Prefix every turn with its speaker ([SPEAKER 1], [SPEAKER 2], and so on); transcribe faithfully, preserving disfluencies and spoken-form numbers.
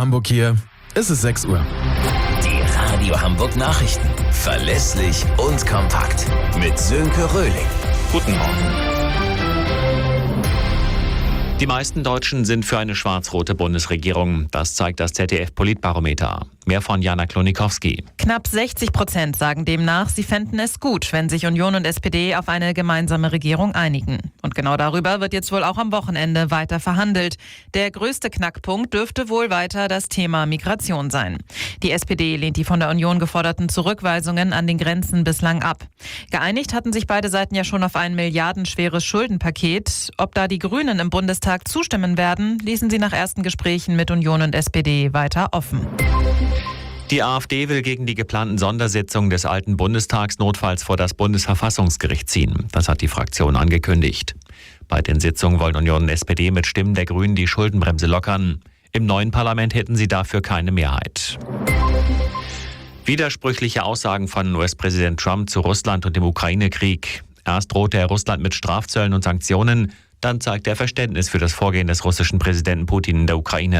[SPEAKER 1] Hamburg hier. Es ist sechs Uhr.
[SPEAKER 2] Die Radio Hamburg Nachrichten. Verlässlich und kompakt. Mit Sönke Röhling.
[SPEAKER 3] Guten Morgen. Die meisten Deutschen sind für eine schwarz-rote Bundesregierung. Das zeigt das Z D F-Politbarometer. Mehr von Jana Klonikowski.
[SPEAKER 4] Knapp sechzig Prozent sagen demnach, sie fänden es gut, wenn sich Union und S P D auf eine gemeinsame Regierung einigen. Und genau darüber wird jetzt wohl auch am Wochenende weiter verhandelt. Der größte Knackpunkt dürfte wohl weiter das Thema Migration sein. Die S P D lehnt die von der Union geforderten Zurückweisungen an den Grenzen bislang ab. Geeinigt hatten sich beide Seiten ja schon auf ein milliardenschweres Schuldenpaket. Ob da die Grünen im Bundestag zustimmen werden, ließen sie nach ersten Gesprächen mit Union und S P D weiter offen.
[SPEAKER 3] Die AfD will gegen die geplanten Sondersitzungen des alten Bundestags notfalls vor das Bundesverfassungsgericht ziehen. Das hat die Fraktion angekündigt. Bei den Sitzungen wollen Union und S P D mit Stimmen der Grünen die Schuldenbremse lockern. Im neuen Parlament hätten sie dafür keine Mehrheit. Widersprüchliche Aussagen von U S-Präsident Trump zu Russland und dem Ukraine-Krieg. Erst drohte er Russland mit Strafzöllen und Sanktionen, dann zeigt er Verständnis für das Vorgehen des russischen Präsidenten Putin in der Ukraine.